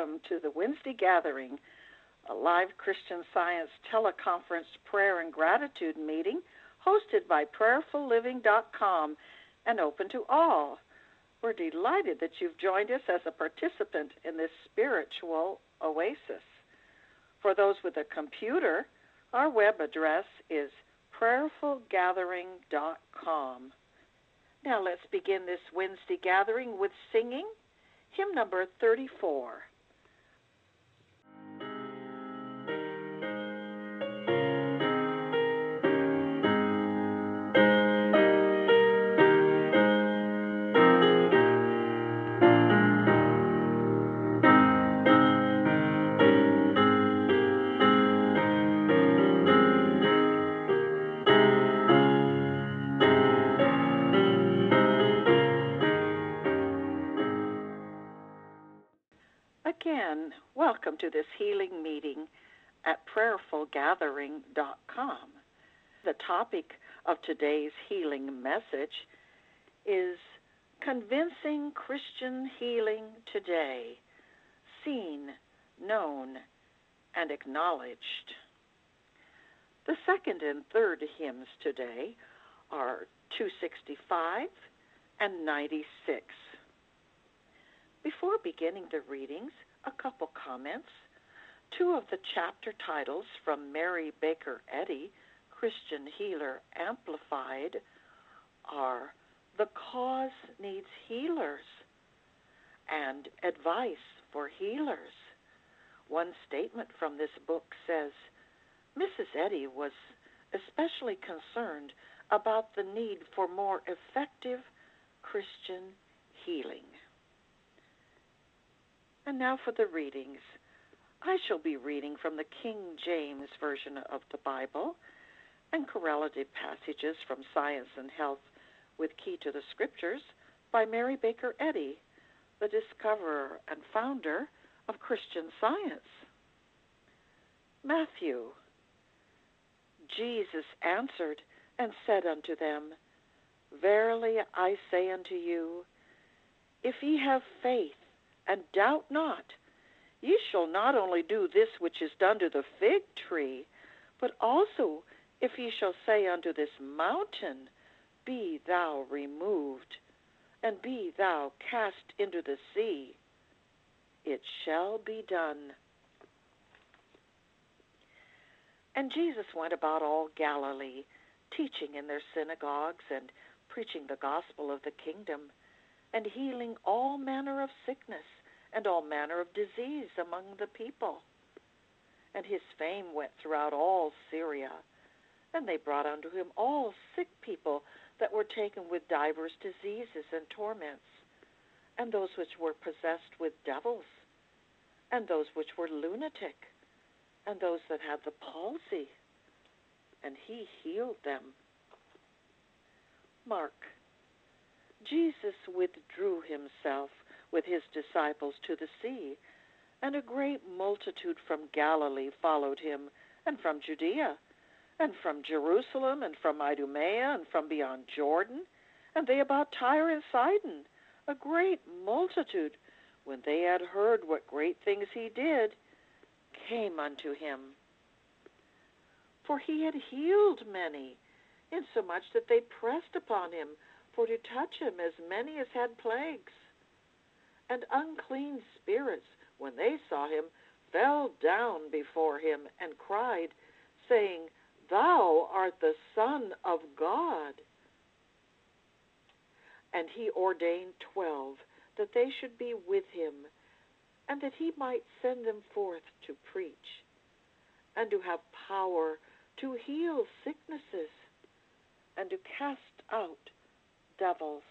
welcome to the Wednesday Gathering, a live Christian Science teleconference prayer and gratitude meeting hosted by prayerfulliving.com and open to all. We're delighted that you've joined us as a participant in this spiritual oasis. For those with a computer, our web address is prayerfulgathering.com. Now let's begin this Wednesday gathering with singing hymn number 34. Again, welcome to this healing meeting at prayerfulgathering.com. The topic of today's healing message is Convincing Christian Healing Today, Seen, Known, and Acknowledged. The second and third hymns today are 265 and 96. Before beginning the readings, a couple comments. Two of the chapter titles from Mary Baker Eddy, Christian Healer Amplified, are The Cause Needs Healers and Advice for Healers. One statement from this book says, Mrs. Eddy was especially concerned about the need for more effective Christian healing. And now for the readings. I shall be reading from the King James Version of the Bible and correlative passages from Science and Health with Key to the Scriptures by Mary Baker Eddy, the discoverer and founder of Christian Science. Matthew. Jesus answered and said unto them, Verily I say unto you, if ye have faith, and doubt not, ye shall not only do this which is done to the fig tree, but also if ye shall say unto this mountain, Be thou removed, and be thou cast into the sea, it shall be done. And Jesus went about all Galilee, teaching in their synagogues and preaching the gospel of the kingdom, and healing all manner of sickness and all manner of disease among the people. And his fame went throughout all Syria, and they brought unto him all sick people that were taken with divers diseases and torments, and those which were possessed with devils, and those which were lunatic, and those that had the palsy, and he healed them. Mark. Jesus withdrew himself with his disciples to the sea, and a great multitude from Galilee followed him, and from Judea, and from Jerusalem, and from Idumea, and from beyond Jordan, and they about Tyre and Sidon, a great multitude, when they had heard what great things he did, came unto him. For he had healed many, insomuch that they pressed upon him for to touch him, as many as had plagues. And unclean spirits, when they saw him, fell down before him and cried, saying, Thou art the Son of God. And he ordained 12, that they should be with him, and that he might send them forth to preach, and to have power to heal sicknesses, and to cast out devils.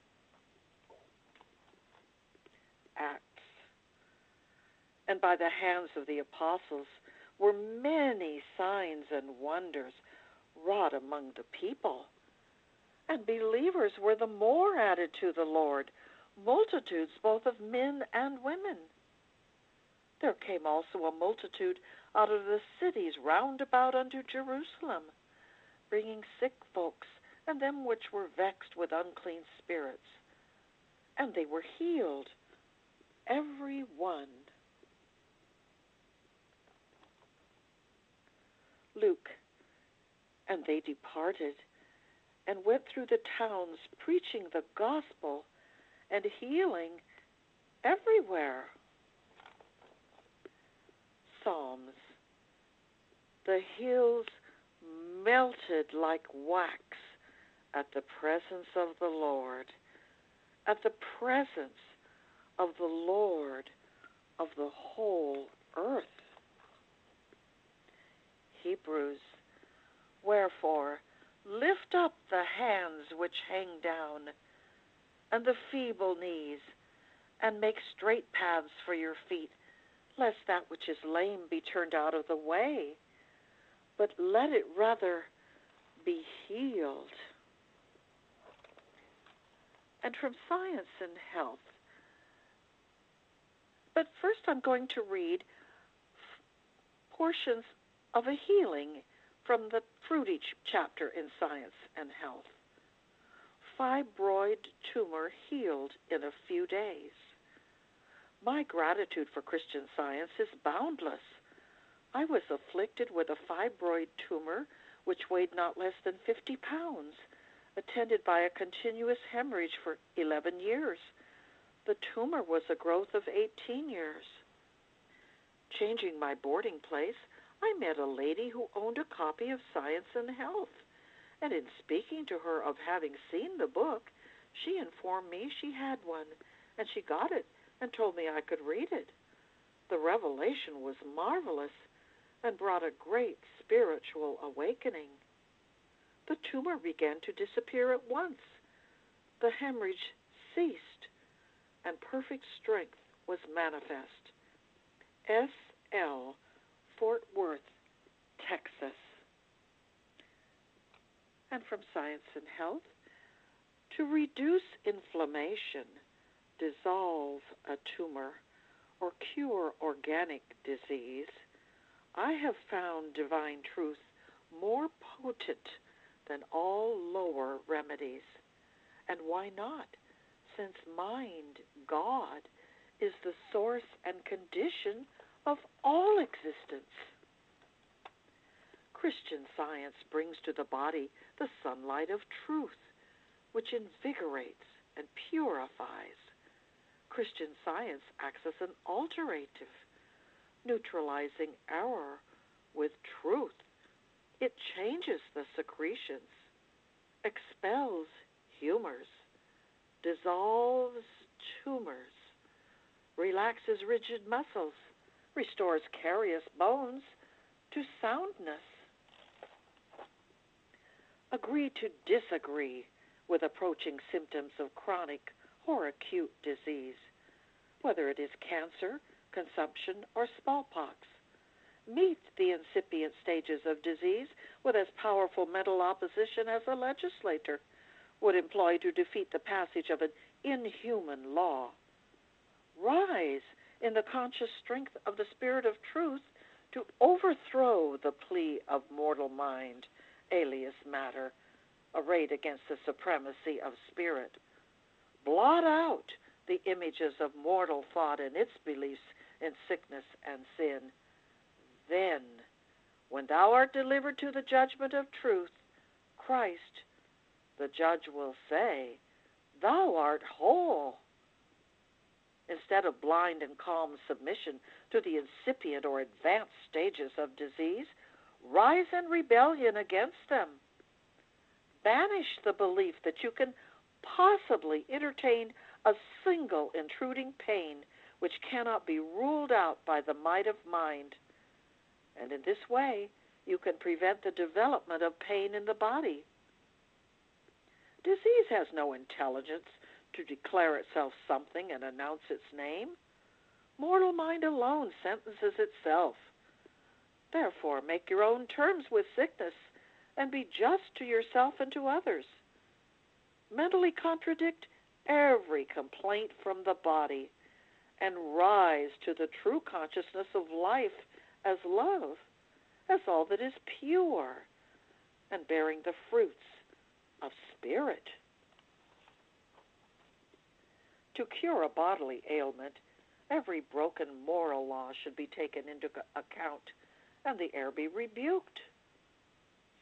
Acts. And by the hands of the apostles were many signs and wonders wrought among the people. And believers were the more added to the Lord, multitudes both of men and women. There came also a multitude out of the cities round about unto Jerusalem, bringing sick folks, and them which were vexed with unclean spirits. And they were healed, every one. Luke. And they departed and went through the towns, preaching the gospel and healing everywhere. Psalms. The hills melted like wax at the presence of the Lord, at the presence of the Lord of the whole earth. Hebrews. Wherefore, lift up the hands which hang down, and the feeble knees, and make straight paths for your feet, lest that which is lame be turned out of the way, but let it rather be healed. And from Science and Health. But first I'm going to read portions of a healing from the fruity chapter in Science and Health. Fibroid tumor healed in a few days. My gratitude for Christian Science is boundless. I was afflicted with a fibroid tumor which weighed not less than 50 pounds, attended by a continuous hemorrhage for 11 years. The tumor was a growth of 18 years. Changing my boarding place, I met a lady who owned a copy of Science and Health, and in speaking to her of having seen the book, she informed me she had one, and she got it and told me I could read it. The revelation was marvelous and brought a great spiritual awakening. The tumor began to disappear at once. The hemorrhage ceased, and perfect strength was manifest. S.L., Fort Worth, Texas. And from Science and Health, to reduce inflammation, dissolve a tumor, or cure organic disease, I have found divine truth more potent than all lower remedies. And why not? Since mind, God, is the source and condition of all existence. Christian Science brings to the body the sunlight of truth, which invigorates and purifies. Christian Science acts as an alterative, neutralizing error with truth. It changes the secretions, expels humors, dissolves tumors, relaxes rigid muscles, restores carious bones to soundness. Agree to disagree with approaching symptoms of chronic or acute disease, whether it is cancer, consumption, or smallpox. Meet the incipient stages of disease with as powerful mental opposition as a legislator would employ to defeat the passage of an inhuman law. Rise in the conscious strength of the Spirit of truth to overthrow the plea of mortal mind, alias matter, arrayed against the supremacy of spirit. Blot out the images of mortal thought and its beliefs in sickness and sin. Then, when thou art delivered to the judgment of truth, Christ, the judge, will say, thou art whole. Instead of blind and calm submission to the incipient or advanced stages of disease, rise in rebellion against them. Banish the belief that you can possibly entertain a single intruding pain which cannot be ruled out by the might of mind. And in this way, you can prevent the development of pain in the body. Disease has no intelligence to declare itself something and announce its name. Mortal mind alone sentences itself. Therefore, make your own terms with sickness and be just to yourself and to others. Mentally contradict every complaint from the body and rise to the true consciousness of life as love, as all that is pure, and bearing the fruits of spirit. To cure a bodily ailment, every broken moral law should be taken into account and the error be rebuked.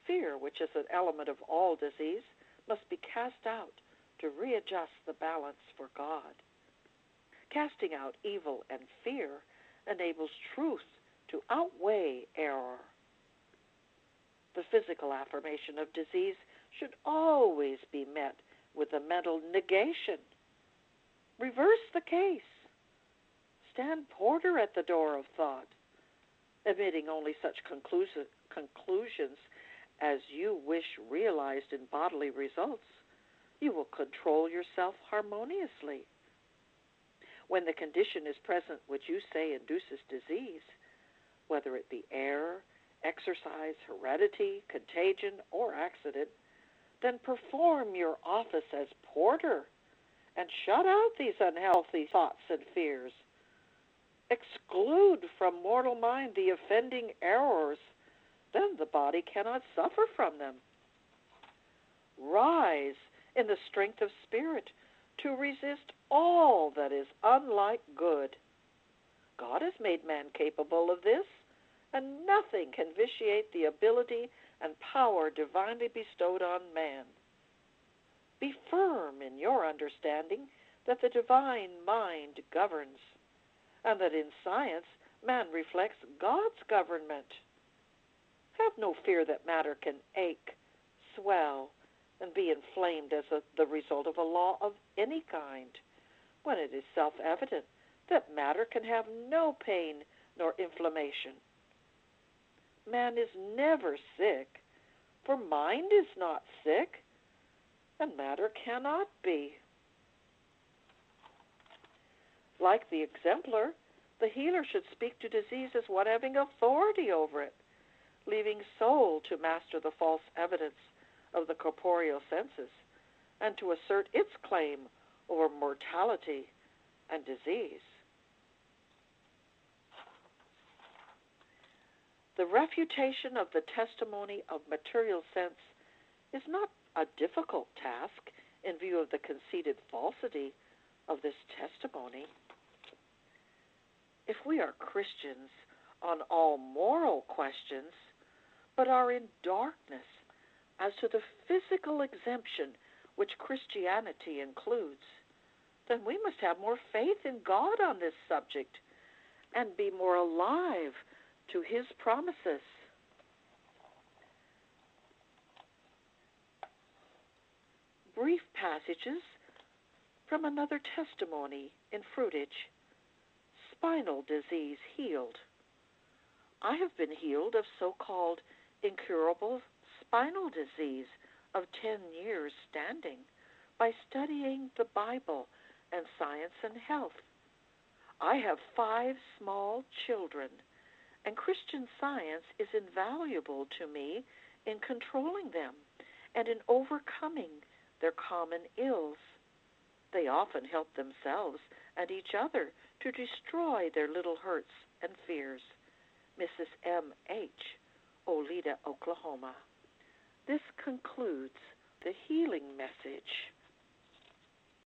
Fear, which is an element of all disease, must be cast out to readjust the balance for God. Casting out evil and fear enables truth to outweigh error. The physical affirmation of disease should always be met with a mental negation. Reverse the case. Stand porter at the door of thought, admitting only such conclusions as you wish realized in bodily results. You will control yourself harmoniously. When the condition is present which you say induces disease, whether it be air, exercise, heredity, contagion, or accident, then perform your office as porter and shut out these unhealthy thoughts and fears. Exclude from mortal mind the offending errors, then the body cannot suffer from them. Rise in the strength of spirit to resist all that is unlike good. God has made man capable of this, and nothing can vitiate the ability and power divinely bestowed on man. Be firm in your understanding that the divine mind governs, and that in science man reflects God's government. Have no fear that matter can ache, swell, and be inflamed as the result of a law of any kind, when it is self-evident that matter can have no pain nor inflammation. Man is never sick, for mind is not sick, and matter cannot be. Like the exemplar, the healer should speak to disease as one having authority over it, leaving soul to master the false evidence of the corporeal senses and to assert its claim over mortality and disease. The refutation of the testimony of material sense is not a difficult task in view of the conceded falsity of this testimony. If we are Christians on all moral questions, but are in darkness as to the physical exemption which Christianity includes, then we must have more faith in God on this subject and be more alive to His promises. Brief passages from another testimony in fruitage. Spinal disease healed. I have been healed of so-called incurable spinal disease of 10 years standing by studying the Bible and science and health. I have 5 small children, and Christian Science is invaluable to me in controlling them and in overcoming their common ills. They often help themselves and each other to destroy their little hurts and fears. Mrs. M.H., Oleta, Oklahoma. This concludes the healing message.